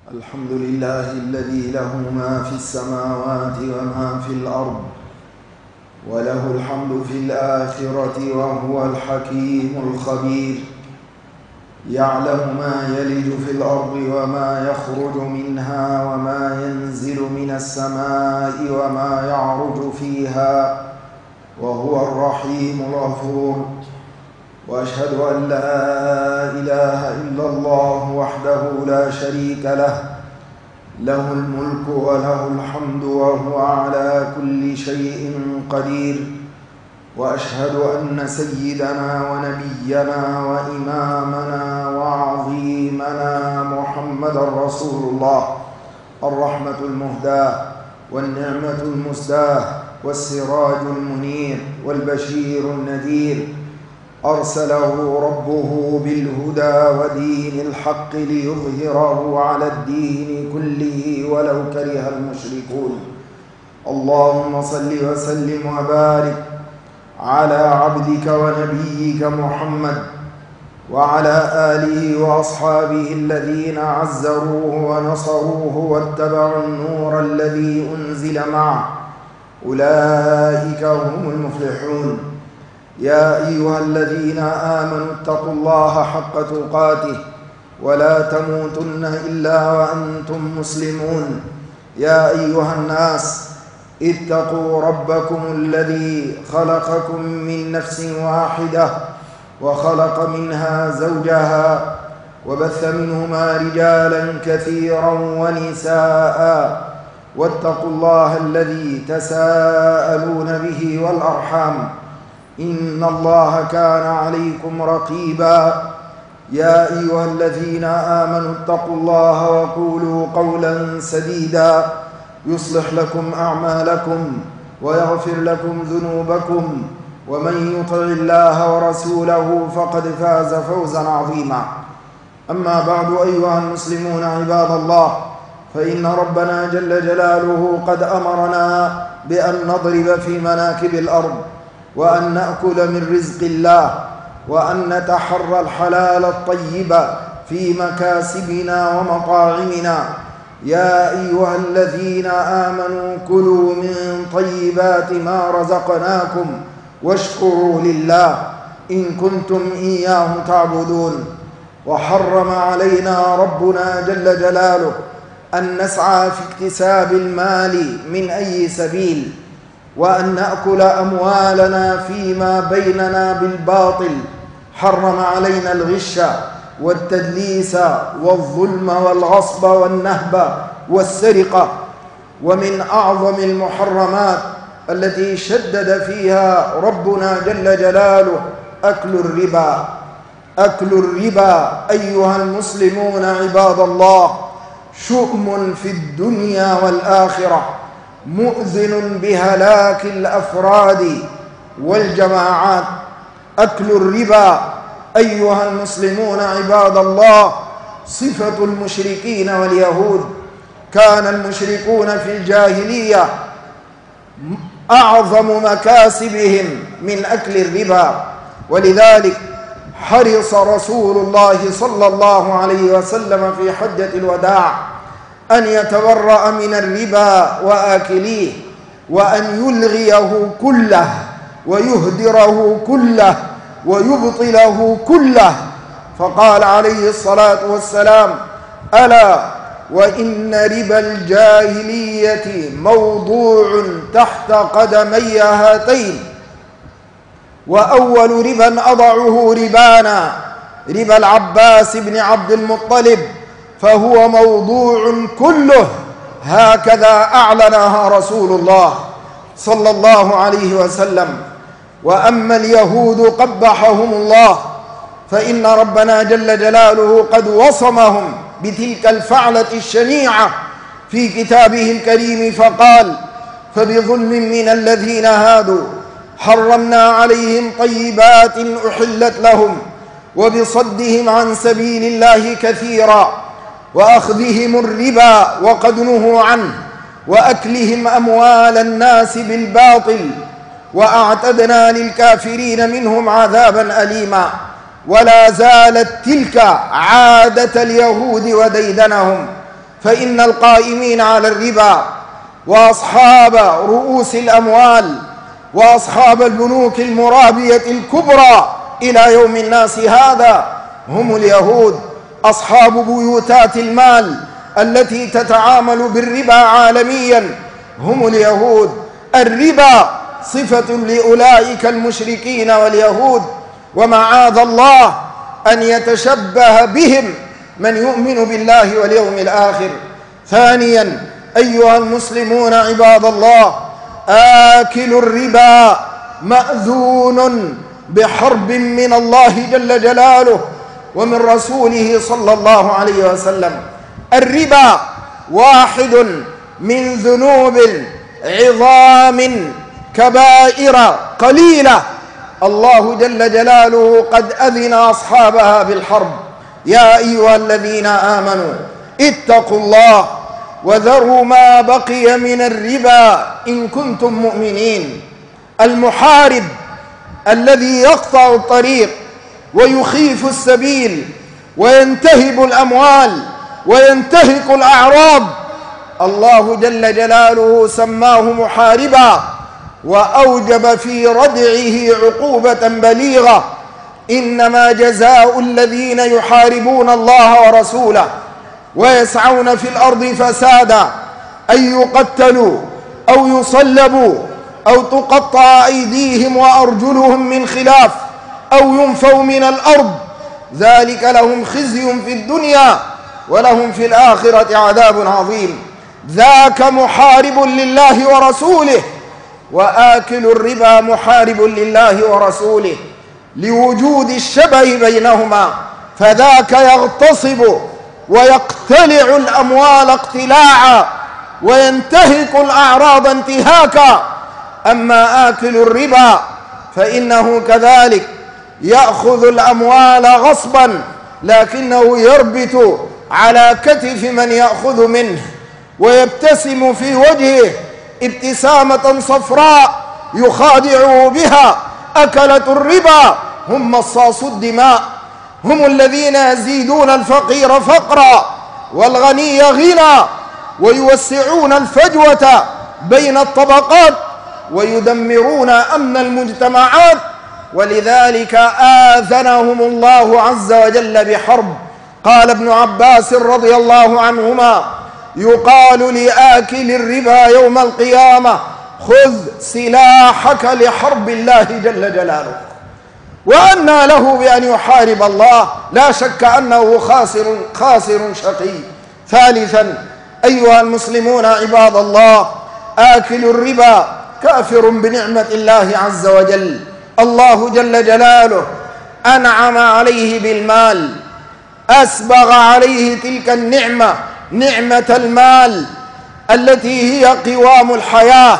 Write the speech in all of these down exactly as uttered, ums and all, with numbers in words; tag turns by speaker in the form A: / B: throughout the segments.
A: الحمد لله الذي له ما في السماوات وما في الأرض، وله الحمد في الآخرة، وهو الحكيم الخبير. يعلم ما يلج في الأرض وما يخرج منها وما ينزل من السماء وما يعرج فيها، وهو الرحيم الغفور. وأشهد أن لا إله إلا الله وحده لا شريك له، له الملك وله الحمد وهو على كل شيء قدير. وأشهد أن سيدنا ونبينا وإمامنا وعظيمنا محمدًا رسول الله، الرحمة المهداة والنعمة المسداة والسراج المنير والبشير النذير. أرسله ربه بالهدى ودين الحق ليظهره على الدين كله ولو كره المشركون. اللهم صل وسلم وبارك على عبدك ونبيك محمد وعلى آله وأصحابه الذين عزروه ونصروه واتبعوا النور الذي أنزل معه، أولئك هم المفلحون. يا أيها الذين آمنوا اتقوا الله حق تقاته ولا تموتن إلا وأنتم مسلمون. يا أيها الناس اتقوا ربكم الذي خلقكم من نفس واحدة وخلق منها زوجها وبث منهما رجالا كثيرا ونساء، واتقوا الله الذي تساءلون به والأرحام، إن الله كان عليكم رقيبا. يا أيها الذين آمنوا اتقوا الله وقولوا قولا سديدا يصلح لكم أعمالكم ويغفر لكم ذنوبكم، ومن يطع الله ورسوله فقد فاز فوزا عظيما. أما بعد، أيها المسلمون عباد الله، فإن ربنا جل جلاله قد أمرنا بأن نضرب في مناكب الأرض، وأن نأكل من رزق الله، وأن نتحرى الحلال الطيب في مكاسبنا ومطاعمنا. يا أيها الذين آمنوا كلوا من طيبات ما رزقناكم واشكروا لله إن كنتم إياه تعبدون. وحرم علينا ربنا جل جلاله أن نسعى في اكتساب المال من أي سبيل، وأن نأكل أموالنا فيما بيننا بالباطل. حرم علينا الغش والتدليس والظلم والغصب والنهب والسرقة. ومن أعظم المحرمات التي شدد فيها ربنا جل جلاله أكل الربا. أكل الربا أيها المسلمون عباد الله شؤم في الدنيا والآخرة، مؤذن بهلاك الأفراد والجماعات. أكل الربا أيها المسلمون عباد الله صفة المشركين واليهود. كان المشركون في الجاهلية أعظم مكاسبهم من أكل الربا، ولذلك حرص رسول الله صلى الله عليه وسلم في حجة الوداع أن يتبرأ من الربا وآكليه، وأن يلغيه كله ويهدره كله ويبطله كله. فقال عليه الصلاة والسلام: ألا وإن ربا الجاهلية موضوع تحت قدمي هاتين، وأول ربا أضعه ربانا ربا العباس بن عبد المطلب، فهو موضوع كله. هكذا أعلنها رسول الله صلى الله عليه وسلم. وأما اليهود قبحهم الله، فإن ربنا جل جلاله قد وصمهم بتلك الفعلة الشنيعة في كتابه الكريم، فقال: فبظلم من الذين هادوا حرمنا عليهم طيبات أحلت لهم، وبصدهم عن سبيل الله كثيرا، وأخذهم الربا وقد نهوا عنه، وأكلهم أموال الناس بالباطل، وأعتدنا للكافرين منهم عذابا أليما. ولا زالت تلك عادة اليهود وديدنهم، فإن القائمين على الربا وأصحاب رؤوس الأموال وأصحاب البنوك المرابية الكبرى إلى يوم الناس هذا هم اليهود، أصحاب بيوتات المال التي تتعامل بالربا عالميا هم اليهود. الربا صفة لأولئك المشركين واليهود، ومعاذ الله أن يتشبه بهم من يؤمن بالله واليوم الآخر. ثانيا أيها المسلمون عباد الله، آكل الربا مأذون بحرب من الله جل جلاله ومن رسوله صلى الله عليه وسلم. الربا واحد من ذنوب عظام كبائر قليلة الله جل جلاله قد أذن أصحابها بالحرب. يا أيها الذين آمنوا اتقوا الله وذروا ما بقي من الربا إن كنتم مؤمنين. المحارب الذي يقطع الطريق ويخيف السبيل وينتهب الأموال وينتهك الأعراض، الله جل جلاله سماه محاربا وأوجب في ردعه عقوبة بليغة. إنما جزاء الذين يحاربون الله ورسوله ويسعون في الأرض فسادا أن يقتلوا أو يصلبوا أو تقطع أيديهم وأرجلهم من خلاف أو ينفوا من الأرض، ذلك لهم خزي في الدنيا ولهم في الآخرة عذاب عظيم. ذاك محارب لله ورسوله، وآكل الربا محارب لله ورسوله لوجود الشبه بينهما، فذاك يغتصب ويقتلع الأموال اقتلاعا وينتهك الأعراض انتهاكا. أما آكل الربا فإنه كذلك يأخذ الأموال غصبا، لكنه يربط على كتف من يأخذ منه ويبتسم في وجهه ابتسامة صفراء يخادعه بها. أكلة الربا هم مصاص الدماء، هم الذين يزيدون الفقير فقرا والغني غنى ويوسعون الفجوة بين الطبقات ويدمرون أمن المجتمعات. ولذلك آذنهم الله عز وجل بحرب. قال ابن عباس رضي الله عنهما: يقال لآكل الربا يوم القيامة خذ سلاحك لحرب الله جل جلاله. وأنى له بأن يحارب الله؟ لا شك أنه خاسر خاسر شقي. ثالثا أيها المسلمون عباد الله، آكل الربا كافر بنعمة الله عز وجل. الله جل جلاله أنعم عليه بالمال، أسبغ عليه تلك النعمة، نعمة المال التي هي قوام الحياة،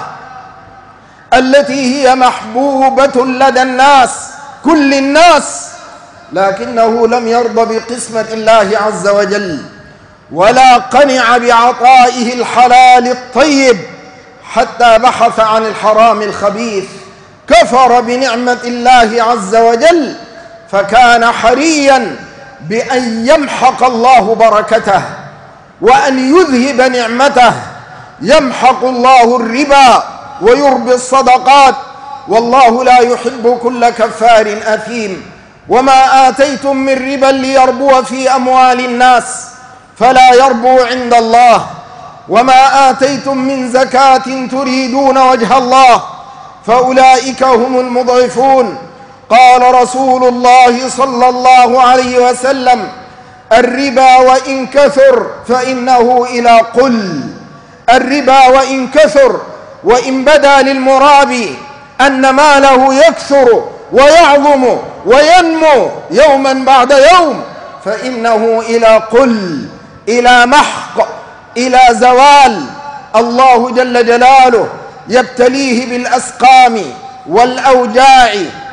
A: التي هي محبوبة لدى الناس كل الناس، لكنه لم يرضى بقسمة الله عز وجل ولا قنع بعطائه الحلال الطيب حتى بحث عن الحرام الخبيث. كفر بنعمة الله عز وجل، فكان حريا بأن يمحق الله بركته وأن يذهب نعمته. يمحق الله الربا ويربي الصدقات، والله لا يحب كل كفار أثيم. وما آتيتم من ربا ليربو في أموال الناس فلا يربو عند الله، وما آتيتم من زكاة تريدون وجه الله فأولئك هم المضعفون. قال رسول الله صلى الله عليه وسلم: الربا وإن كثر فإنه إلى قل. الربا وإن كثر، وإن بدا للمرابي أن ماله يكثر ويعظم وينمو يوما بعد يوم، فإنه إلى قل، إلى محق، إلى زوال. الله جل جلاله يبتليه بالأسقام والأوجاع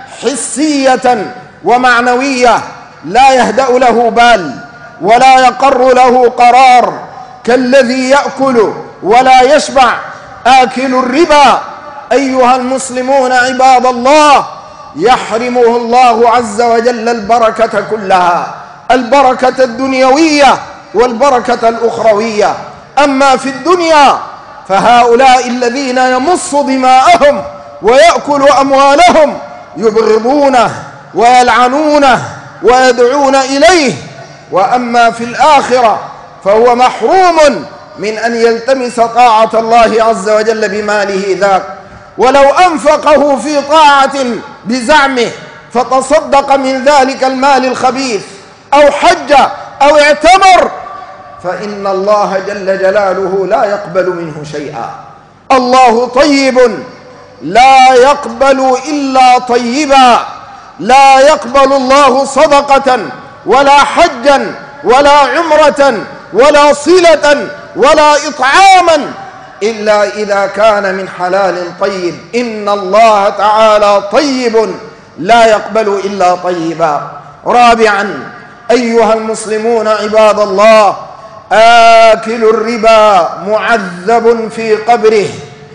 A: حسية ومعنوية، لا يهدأ له بال ولا يقر له قرار، كالذي يأكل ولا يشبع. آكل الربا أيها المسلمون عباد الله يحرمه الله عز وجل البركة كلها، البركة الدنيوية والبركة الأخروية. أما في الدنيا فهؤلاء الذين يمص دماءهم ويأكل أموالهم يبغضونه ويلعنونه ويدعون إليه، وأما في الآخرة فهو محروم من أن يلتمس طاعة الله عز وجل بماله ذاك، ولو أنفقه في طاعة بزعمه فتصدق من ذلك المال الخبيث أو حج أو اعتمر فإن الله جل جلاله لا يقبل منه شيئا. الله طيب لا يقبل إلا طيبا، لا يقبل الله صدقة ولا حجا ولا عمرة ولا صلة ولا إطعاما إلا إذا كان من حلال طيب. إن الله تعالى طيب لا يقبل إلا طيبا. رابعا أيها المسلمون عباد الله، آكل الربا معذب في قبره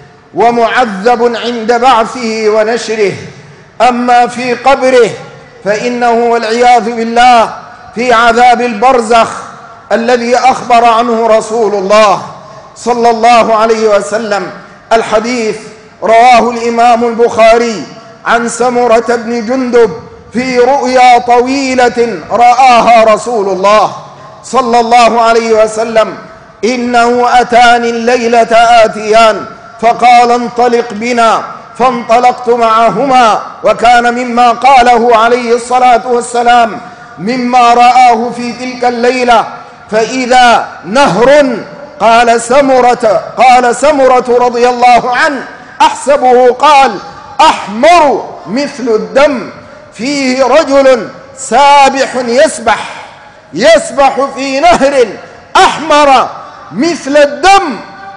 A: ومعذب عند بعثه ونشره. أما في قبره فإنه والعياذ بالله في عذاب البرزخ الذي أخبر عنه رسول الله صلى الله عليه وسلم. الحديث رواه الإمام البخاري عن سمرة بن جندب في رؤيا طويلة رآها رسول الله صلى الله عليه وسلم: إنه أتاني الليلة آتيان فقال انطلق بنا، فانطلقت معهما. وكان مما قاله عليه الصلاة والسلام مما رآه في تلك الليلة: فإذا نهر قال سمرة قال سمرة رضي الله عنه أحسبه قال أحمر مثل الدم، فيه رجل سابح يسبح يسبح في نهر أحمر مثل الدم،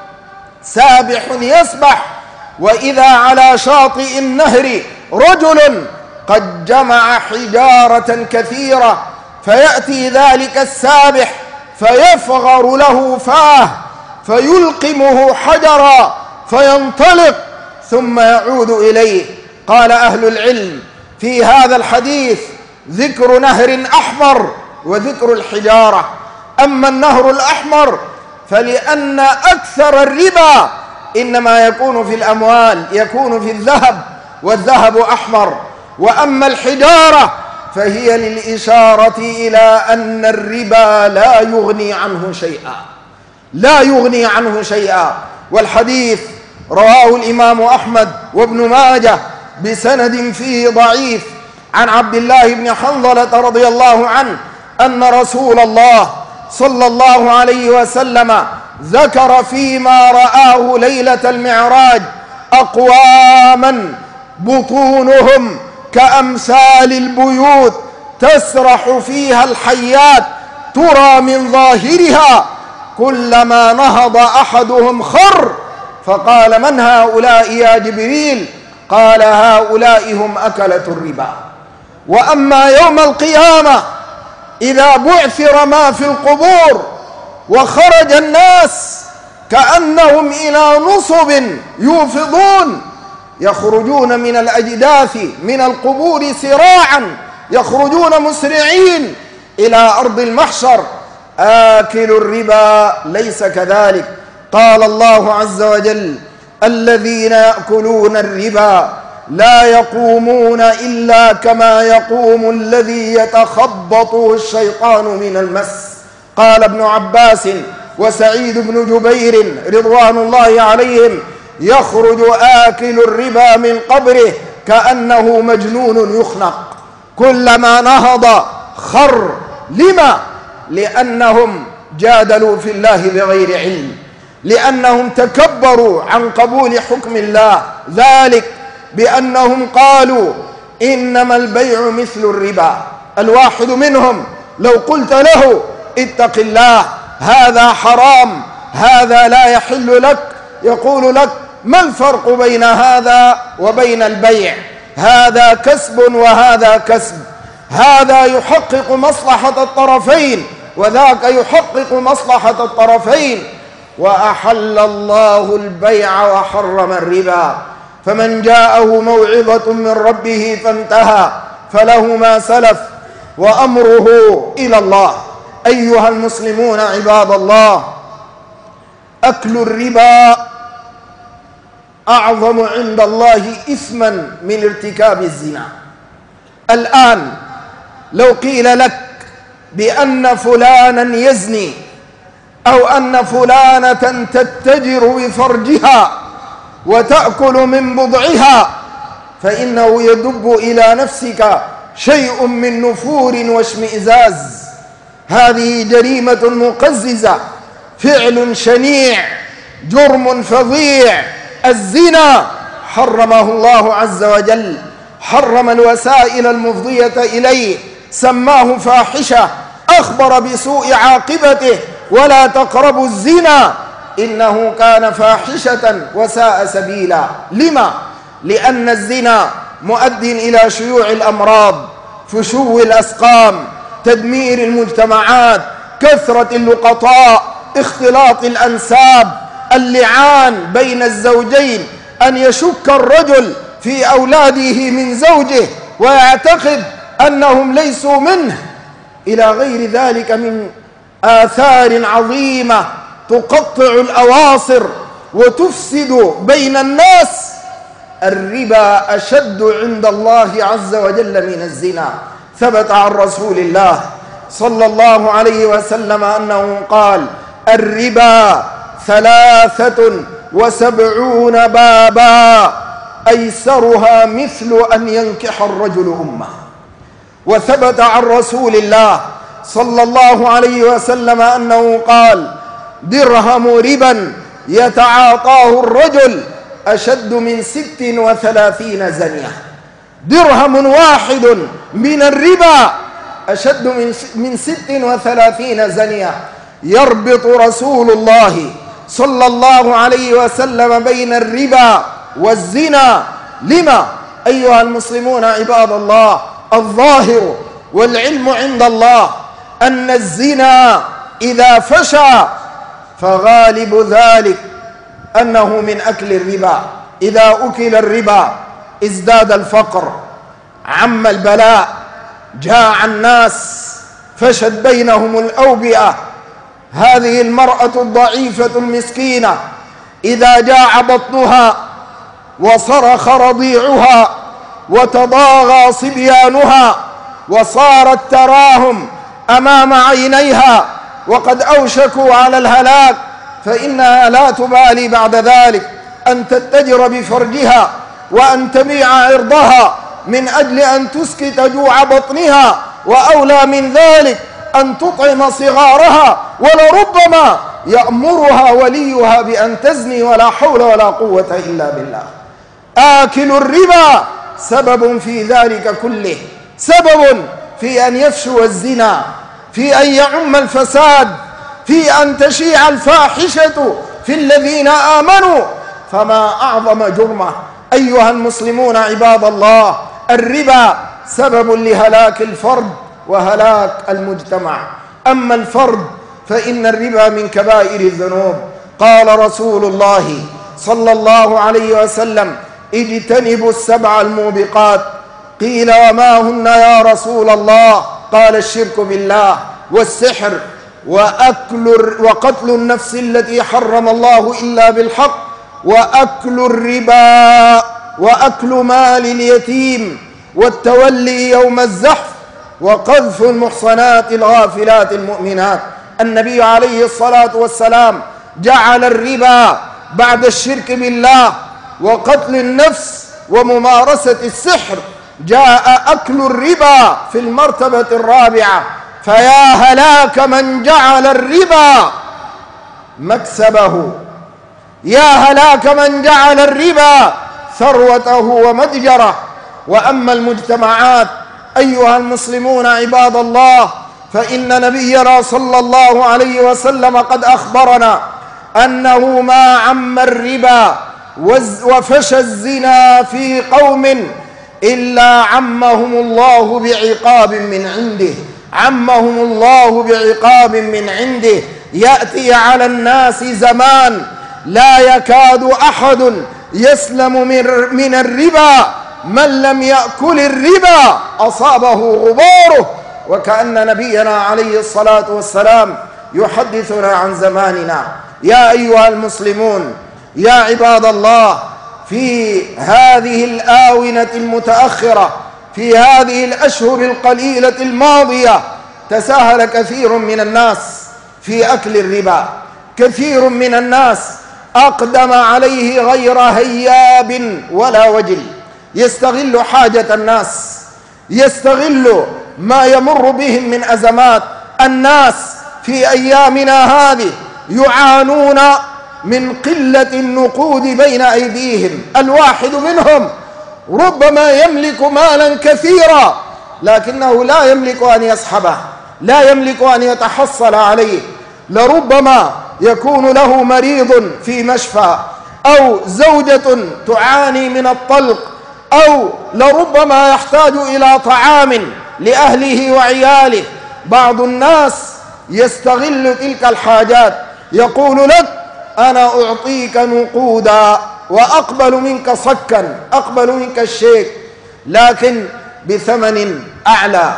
A: سابح يسبح. وإذا على شاطئ النهر رجل قد جمع حجارة كثيرة، فيأتي ذلك السابح فيفغر له فاه فيلقمه حجرا فينطلق ثم يعود إليه. قال أهل العلم في هذا الحديث ذكر نهر أحمر وذكر الحجارة. أما النهر الأحمر فلأن أكثر الربا إنما يكون في الأموال، يكون في الذهب، والذهب أحمر. وأما الحجارة فهي للإشارة إلى أن الربا لا يغني عنه شيئا، لا يغني عنه شيئا. والحديث رواه الإمام أحمد وابن ماجه بسند فيه ضعيف عن عبد الله بن حنظلة رضي الله عنه أن رسول الله صلى الله عليه وسلم ذكر فيما رآه ليلة المعراج أقواما بطونهم كأمثال البيوت تسرح فيها الحيات ترى من ظاهرها، كلما نهض أحدهم خر، فقال من هؤلاء يا جبريل؟ قال هؤلاء هم أكلة الربا. وأما يوم القيامة إذا بعثر ما في القبور وخرج الناس كأنهم إلى نصب يوفضون، يخرجون من الأجداث من القبور سراعا، يخرجون مسرعين إلى أرض المحشر. آكل الربا ليس كذلك. قال الله عز وجل: الذين يأكلون الربا لا يقومون إلا كما يقوم الذي يتخبطه الشيطان من المس. قال ابن عباس وسعيد بن جبير رضوان الله عليهم: يخرج آكل الربا من قبره كأنه مجنون يخنق، كلما نهض خر. لما؟ لأنهم جادلوا في الله بغير علم، لأنهم تكبروا عن قبول حكم الله، ذلك بأنهم قالوا إنما البيع مثل الربا. الواحد منهم لو قلت له اتق الله هذا حرام هذا لا يحل لك، يقول لك ما الفرق بين هذا وبين البيع؟ هذا كسب وهذا كسب، هذا يحقق مصلحة الطرفين وذاك يحقق مصلحة الطرفين. وأحل الله البيع وحرم الربا، فمن جاءه موعظة من ربه فانتهى فله ما سلف وأمره إلى الله. أيها المسلمون عباد الله، أكل الربا أعظم عند الله إثما من ارتكاب الزنا. الآن لو قيل لك بأن فلانا يزني أو أن فلانة تتجر بفرجها وتأكل من بضعها، فإنه يدب إلى نفسك شيء من نفور واشمئزاز. هذه جريمة مقززة، فعل شنيع، جرم فظيع. الزنا حرمه الله عز وجل، حرم الوسائل المفضية إليه، سماه فاحشة، أخبر بسوء عاقبته: ولا تقربوا الزنا إنه كان فاحشة وساء سبيلا. لما؟ لأن الزنا مؤد إلى شيوع الأمراض، فشو الأسقام، تدمير المجتمعات، كثرة اللقطاء، اختلاط الأنساب، اللعان بين الزوجين، أن يشك الرجل في أولاده من زوجه ويعتقد أنهم ليسوا منه، إلى غير ذلك من آثار عظيمة تقطع الأواصر وتفسد بين الناس. الربا أشد عند الله عز وجل من الزنا. ثبت عن رسول الله صلى الله عليه وسلم أنه قال: الربا ثلاثة وسبعون بابا أيسرها مثل أن ينكح الرجل أمه. وثبت عن رسول الله صلى الله عليه وسلم أنه قال: درهم ربا يتعاطاه الرجل أشد من ست وثلاثين زنية. درهم واحد من الربا أشد من ست وثلاثين زنية. يربط رسول الله صلى الله عليه وسلم بين الربا والزنا. لما؟ أيها المسلمون عباد الله، الظاهر والعلم عند الله أن الزنا إذا فشى فغالب ذلك أنه من أكل الربا. إذا أكل الربا ازداد الفقر، عم البلاء، جاع الناس، فشت بينهم الأوبئة. هذه المرأة الضعيفة المسكينة إذا جاع بطنها وصرخ رضيعها وتضاغى صبيانها وصارت تراهم أمام عينيها وقد أوشكوا على الهلاك، فإنها لا تبالي بعد ذلك أن تتجر بفرجها وأن تبيع عرضها من أجل أن تسكت جوع بطنها، وأولى من ذلك أن تطعم صغارها، ولربما يأمرها وليها بأن تزني، ولا حول ولا قوة إلا بالله. آكل الربا سبب في ذلك كله، سبب في أن يفشو الزنا، في أن يعم الفساد، في أن تشيع الفاحشة في الذين آمنوا. فما أعظم جرمه أيها المسلمون عباد الله. الربا سبب لهلاك الفرد وهلاك المجتمع. أما الفرد فإن الربا من كبائر الذنوب. قال رسول الله صلى الله عليه وسلم: اجتنبوا السبع الموبقات. قيل: وما هن يا رسول الله؟ قال: الشرك بالله، والسحر، وأكل وقتل النفس التي حرم الله إلا بالحق، وأكل الربا، وأكل مال اليتيم، والتولي يوم الزحف، وقذف المحصنات الغافلات المؤمنات. النبي عليه الصلاة والسلام جعل الربا بعد الشرك بالله وقتل النفس وممارسة السحر، جاء أكل الربا في المرتبة الرابعة. فيا هلاك من جعل الربا مكسبه، يا هلاك من جعل الربا ثروته ومتجره. وأما المجتمعات أيها المسلمون عباد الله، فإن نبينا صلى الله عليه وسلم قد أخبرنا أنه ما عم الربا وفشى الزنا في قوم إلا عمهم الله بعقاب من عنده، عمهم الله بعقاب من عنده. يأتي على الناس زمان لا يكاد أحد يسلم من الربا، من لم يأكل الربا أصابه غباره وكأن نبينا عليه الصلاة والسلام يحدثنا عن زماننا. يا أيها المسلمون، يا عباد الله، في هذه الآونة المتأخرة، في هذه الأشهر القليلة الماضية، تساهل كثير من الناس في أكل الربا. كثير من الناس أقدم عليه غير هياب ولا وجل، يستغل حاجة الناس، يستغل ما يمر بهم من أزمات. الناس في أيامنا هذه يعانون من قلة النقود بين أيديهم. الواحد منهم ربما يملك مالا كثيرا لكنه لا يملك أن يسحبه، لا يملك أن يتحصل عليه. لربما يكون له مريض في مشفى، أو زوجة تعاني من الطلق، أو لربما يحتاج إلى طعام لأهله وعياله. بعض الناس يستغل تلك الحاجات، يقول لك أنا أعطيك نقودا وأقبل منك صكا، أقبل منك الشيك، لكن بثمن أعلى،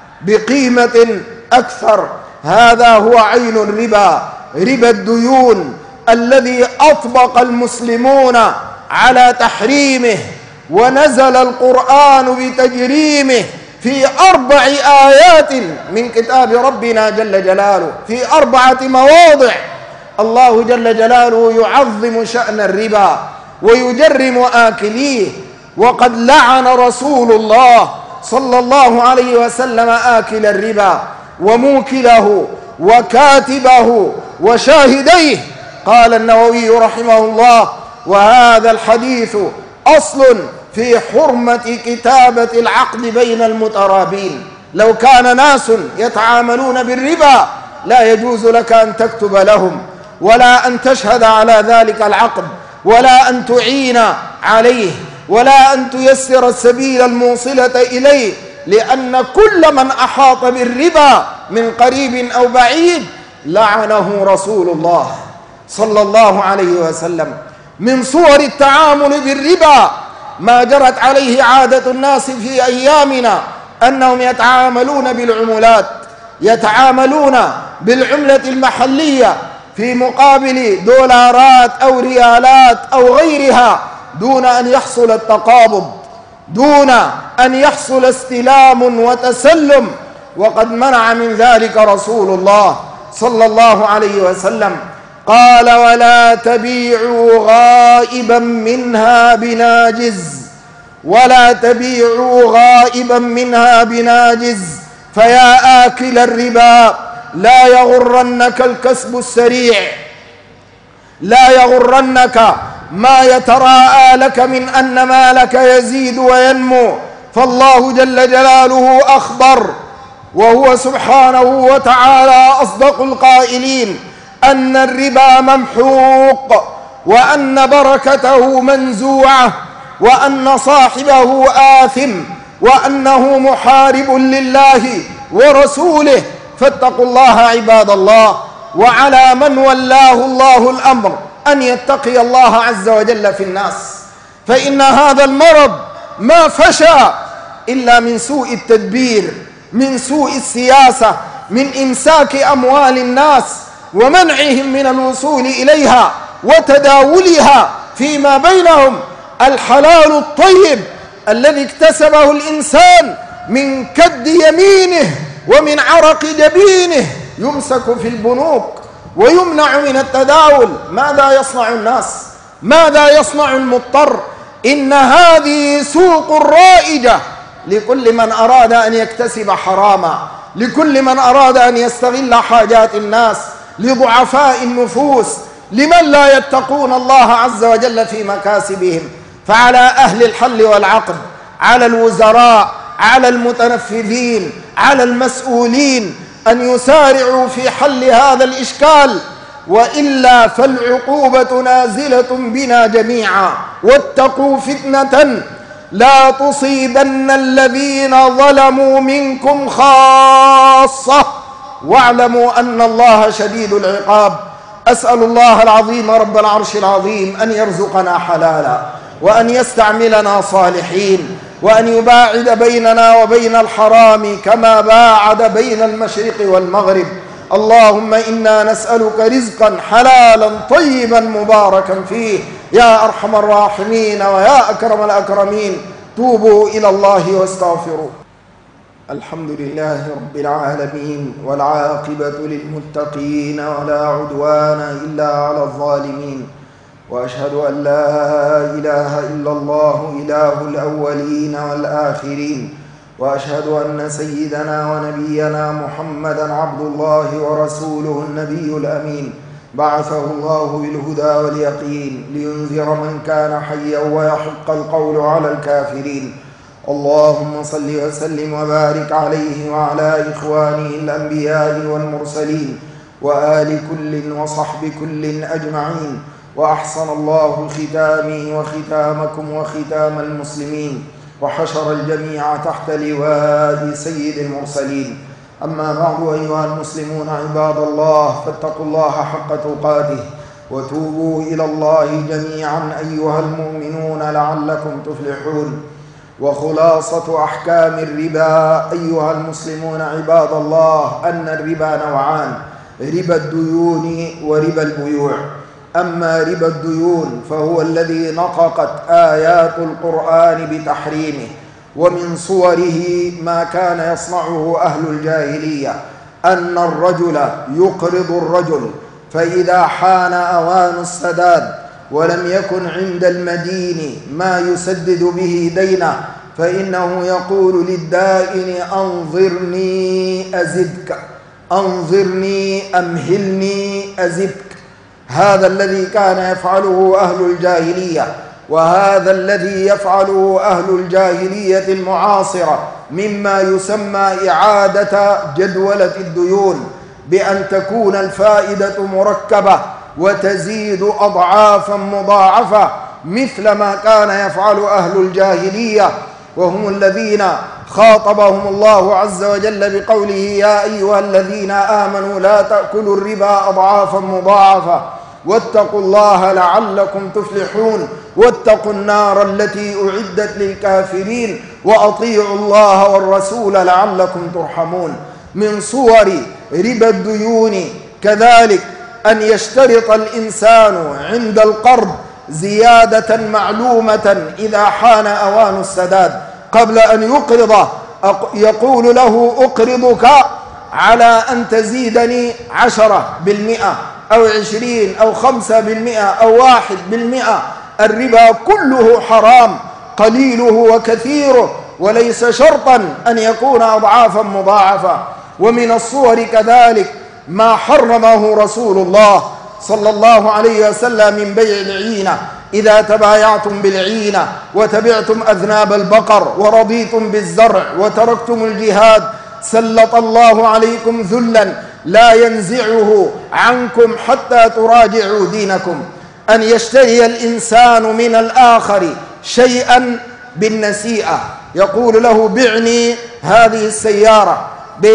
A: بقيمة أكثر. هذا هو عين الربا، ربا الديون الذي أطبق المسلمون على تحريمه، ونزل القرآن بتجريمه في أربع آيات من كتاب ربنا جل جلاله، في أربعة مواضع. الله جل جلاله يعظم شأن الربا ويجرم آكليه، وقد لعن رسول الله صلى الله عليه وسلم آكل الربا وموكله وكاتبه وشاهديه. قال النووي رحمه الله: وهذا الحديث أصل في حرمة كتابة العقد بين المترابين. لو كان ناس يتعاملون بالربا لا يجوز لك أن تكتب لهم، ولا أن تشهد على ذلك العقد، ولا أن تعين عليه، ولا أن تيسر السبيل الموصلة إليه، لأن كل من أحاط بالربا من قريب أو بعيد لعنه رسول الله صلى الله عليه وسلم. من صور التعامل بالربا ما جرت عليه عادة الناس في أيامنا، أنهم يتعاملون بالعملات، يتعاملون بالعملة المحلية في مقابل دولارات أو ريالات أو غيرها، دون أن يحصل التقابض، دون أن يحصل استلام وتسلم. وقد منع من ذلك رسول الله صلى الله عليه وسلم، قال: ولا تبيعوا غائبا منها بناجز، ولا تبيعوا غائبا منها بناجز، فيا آكل الربا لا يغرنك الكسب السريع، لا يغرنك ما يتراءى لك من أن مالك يزيد وينمو. فالله جل جلاله أخبر وهو سبحانه وتعالى أصدق القائلين أن الربا ممحوق، وأن بركته منزوعة، وأن صاحبه آثم، وأنه محارب لله ورسوله. فاتقوا الله عباد الله، وعلى من ولاه الله الأمر أن يتقي الله عز وجل في الناس، فإن هذا المرض ما فشى إلا من سوء التدبير، من سوء السياسة، من إمساك أموال الناس ومنعهم من الوصول إليها وتداولها فيما بينهم. الحلال الطيب الذي اكتسبه الإنسان من كد يمينه ومن عرق جبينه يمسك في البنوك ويمنع من التداول. ماذا يصنع الناس؟ ماذا يصنع المضطر؟ إن هذه سوق رائجة لكل من أراد أن يكتسب حراما، لكل من أراد أن يستغل حاجات الناس، لضعفاء النفوس، لمن لا يتقون الله عز وجل في مكاسبهم. فعلى أهل الحل والعقد، على الوزراء، على المتنفذين، على المسؤولين أن يسارعوا في حل هذا الإشكال، وإلا فالعقوبة نازلة بنا جميعا. واتقوا فتنة لا تصيبن الذين ظلموا منكم خاصة واعلموا أن الله شديد العقاب. أسأل الله العظيم رب العرش العظيم أن يرزقنا حلالا، وأن يستعملنا صالحين، وأن يباعد بيننا وبين الحرام كما باعد بين المشرق والمغرب. اللهم إنا نسألك رزقا حلالا طيبا مباركا فيه يا أرحم الراحمين ويا أكرم الأكرمين. توبوا إلى الله واستغفروا. الحمد لله رب العالمين، والعاقبة للمتقين ولا عدوان إلا على الظالمين، وأشهد أن لا إله إلا الله إله الأولين والآخرين، وأشهد أن سيدنا ونبينا محمدا عبد الله ورسوله النبي الأمين، بعثه الله بالهدى واليقين لينذر من كان حيا ويحق القول على الكافرين. اللهم صل وسلم وبارك عليه وعلى إخوانه الأنبياء والمرسلين وآل كل وصحب كل أجمعين. وأحسن الله ختامي وختامكم وختام المسلمين، وحشر الجميع تحت لواء سيد المرسلين. أما بعد أيها المسلمون عباد الله، فاتقوا الله حق تقاته وتوبوا إلى الله جميعا أيها المؤمنون لعلكم تفلحون. وخلاصة أحكام الربا أيها المسلمون عباد الله أن الربا نوعان: ربا الديون وربا البيوع. أما ربا الديون فهو الذي نطقت آيات القرآن بتحريمه، ومن صوره ما كان يصنعه أهل الجاهلية، أن الرجل يقرض الرجل، فإذا حان أوان السداد ولم يكن عند المدين ما يسدد به دينه فإنه يقول للدائن: أنظرني أزدك، أنظرني أمهلني أزدك. هذا الذي كان يفعله أهل الجاهلية، وهذا الذي يفعله أهل الجاهلية المعاصرة مما يسمى إعادة جدولة الديون، بأن تكون الفائدة مركبة وتزيد أضعافا مضاعفة مثل ما كان يفعل أهل الجاهلية، وهم الذين خاطبهم الله عز وجل بقوله: يا أيها الذين آمنوا لا تأكلوا الربا أضعافا مضاعفة واتقوا الله لعلكم تفلحون، واتقوا النار التي أعدت للكافرين، وأطيعوا الله والرسول لعلكم ترحمون. من صور ربا الديون كذلك أن يشترط الإنسان عند القرض زيادة معلومة إذا حان أوان السداد. قبل أن يقرضه يقول له: أقرضك على أن تزيدني عشرة بالمئة أو عشرين أو خمسة بالمئة أو واحد بالمئة. الربا كله حرام، قليله وكثيره، وليس شرطا أن يكون أضعافا مضاعفة. ومن الصور كذلك ما حرمه رسول الله صلى الله عليه وسلم من بيع العينة: إذا تبايعتم بالعينة وتبعتم أذناب البقر ورضيتم بالزرع وتركتم الجهاد سلط الله عليكم ذلا لا ينزعه عنكم حتى تراجعوا دينكم. أن يشتري الإنسان من الآخر شيئا بالنسيئة، يقول له: بعني هذه السيارة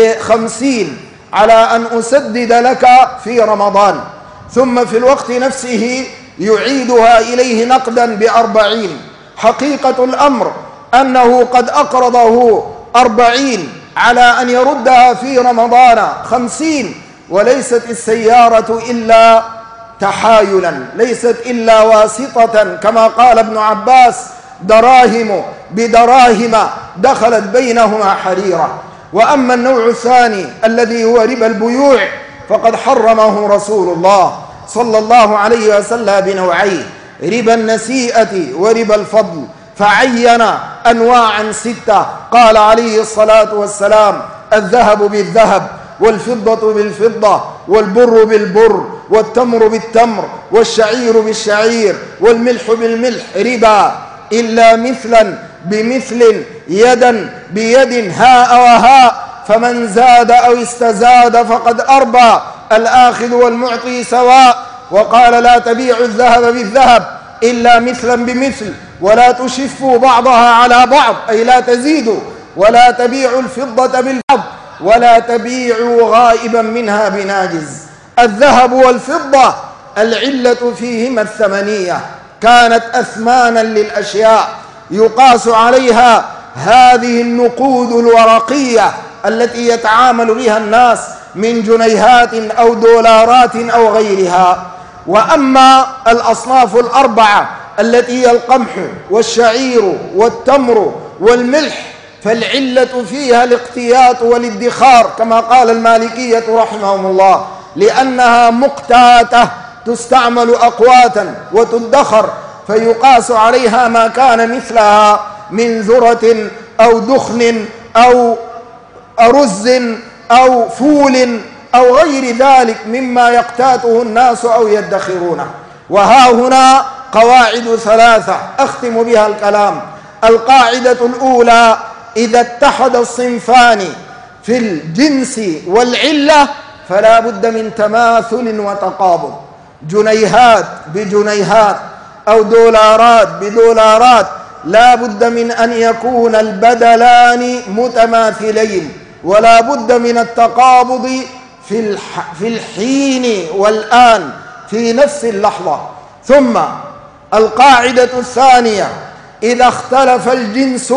A: بخمسين على أن أسدد لك في رمضان، ثم في الوقت نفسه يعيدها إليه نقدا بأربعين. حقيقة الأمر أنه قد أقرضه أربعين على أن يردها في رمضان خمسين، وليست السيارة إلا تحايلا، ليست إلا واسطة، كما قال ابن عباس: دراهم بدراهم دخلت بينهما حريرة. وأما النوع الثاني الذي هو ربا البيوع فقد حرمه رسول الله صلى الله عليه وسلم بنوعين: ربا النسيئة وربا الفضل، فعين أنواعا ستة. قال عليه الصلاة والسلام: الذهب بالذهب، والفضة بالفضة، والبر بالبر، والتمر بالتمر، والشعير بالشعير، والملح بالملح ربا، إلا مثلا بمثل، يدا بيد، هاء وهاء، فمن زاد أو استزاد فقد أربى، الآخذ والمعطي سواء. وقال: لا تبيعوا الذهب بالذهب إلا مثلا بمثل، ولا تشفوا بعضها على بعض، أي لا تزيدوا، ولا تبيعوا الفضة بالفضة، ولا تبيعوا غائبا منها بناجز. الذهب والفضة العلة فيهما الثمنية، كانت أثمانا للأشياء، يقاس عليها هذه النقود الورقية التي يتعامل بها الناس من جنيهات أو دولارات أو غيرها. وأما الأصناف الأربعة التي هي القمح والشعير والتمر والملح فالعلة فيها الاقتيات والادخار كما قال المالكية رحمهم الله، لأنها مقتاتة تستعمل أقواتا وتدخر، فيقاس عليها ما كان مثلها من ذرة أو دخن أو أرز أو فول أو غير ذلك مما يقتاته الناس أو يدخرونه. وها هنا قواعد ثلاثة أختم بها الكلام. القاعدة الأولى: إذا اتحد الصنفان في الجنس والعلة فلا بد من تماثل وتقابض، جنيهات بجنيهات أو دولارات بدولارات، لا بد من أن يكون البدلان متماثلين، ولا بد من التقابض في في الحين والآن في نفس اللحظة. ثم القاعدة الثانية: إذا اختلف الجنس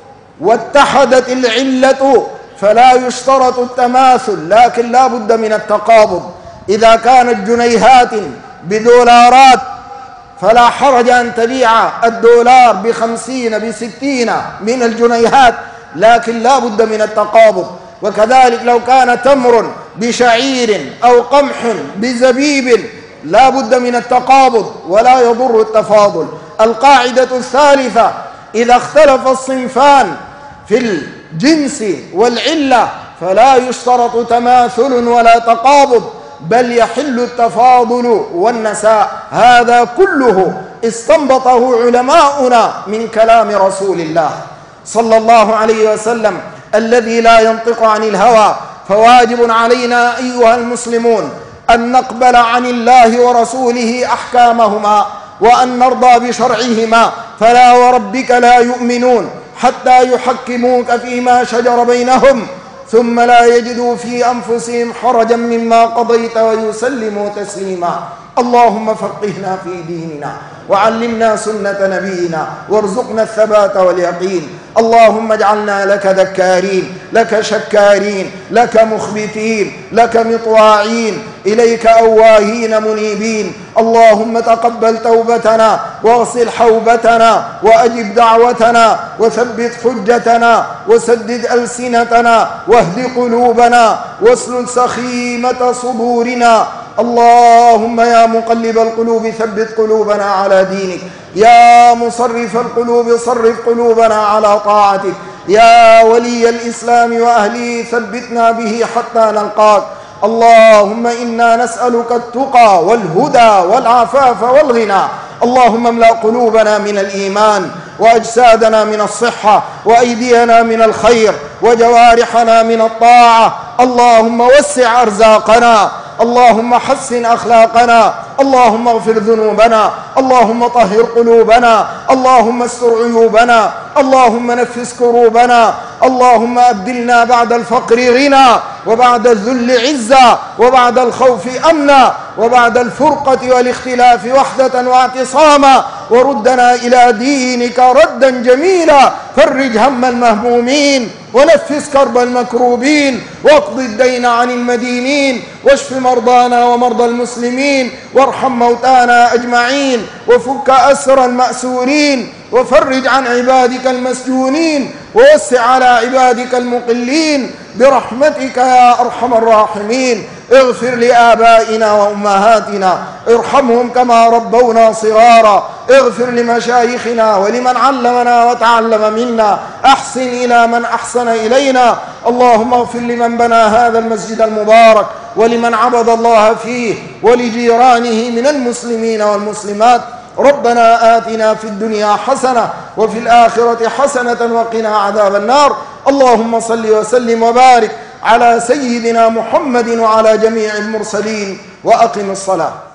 A: واتحدت العلة فلا يشترط التماثل، لكن لا بد من التقابض. إذا كانت جنيهات بدولارات فلا حرج أن تبيع الدولار بخمسين بستين من الجنيهات، لكن لا بد من التقابض. وكذلك لو كان تمر بشعير أو قمح بزبيب لا بد من التقابض ولا يضر التفاضل. القاعدة الثالثة: إذا اختلف الصنفان في الجنس والعلة فلا يشترط تماثل ولا تقابض، بل يحل التفاضل والنساء. هذا كله استنبطه علماؤنا من كلام رسول الله صلى الله عليه وسلم الذي لا ينطق عن الهوى. فواجب علينا أيها المسلمون أن نقبل عن الله ورسوله أحكامهما وأن نرضى بشرعهما، فلا وربك لا يؤمنون حتى يحكموك فيما شجر بينهم ثم لا يجدوا في أنفسهم حرجا مما قضيت ويسلموا تسليما. اللهم فقهنا في ديننا وعلمنا سنة نبينا وارزقنا الثبات واليقين. اللهم اجعلنا لك ذكارين، لك شكارين، لك مخبتين، لك مطواعين، إليك أواهين منيبين. اللهم تقبل توبتنا واغسل حوبتنا وأجب دعوتنا وثبت حجتنا وسدد ألسنتنا واهد قلوبنا واسلل سخيمة صدورنا. اللهم يا مقلب القلوب ثبت قلوبنا على دينك، يا مصرف القلوب صرف قلوبنا على طاعتك، يا ولي الإسلام وأهله ثبتنا به حتى نلقاك. اللهم إنا نسألك التقى والهدى والعفاف والغنى. اللهم املأ قلوبنا من الإيمان وأجسادنا من الصحة وأيدينا من الخير وجوارحنا من الطاعة. اللهم وسع أرزاقنا، اللهم حسن أخلاقنا، اللهم اغفر ذنوبنا، اللهم طهر قلوبنا، اللهم استر عيوبنا، اللهم نفس كروبنا. اللهم أبدلنا بعد الفقر غنى وبعد الذل عزا وبعد الخوف أمنا وبعد الفرقة والاختلاف وحدة واعتصاما، وردنا إلى دينك ردا جميلا. فرج هم المهمومين ونفس كرب المكروبين واقض الدين عن المدينين واشف مرضانا ومرضى المسلمين وارحم موتانا أجمعين وفك أسر المأسورين وفرج عن عبادك المسجونين ووسع على عبادك المقلين برحمتك يا أرحم الراحمين. اغفر لآبائنا وأمهاتنا، ارحمهم كما ربونا صغارا. اغفر لمشايخنا ولمن علمنا وتعلم منا، أحسن إلى من أحسن إلينا. اللهم اغفر لمن بنى هذا المسجد المبارك ولمن عبد الله فيه ولجيرانه من المسلمين والمسلمات. ربنا آتنا في الدنيا حسنة وفي الآخرة حسنة وقنا عذاب النار. اللهم صل وسلم وبارك على سيدنا محمد وعلى جميع المرسلين، وأقم الصلاة.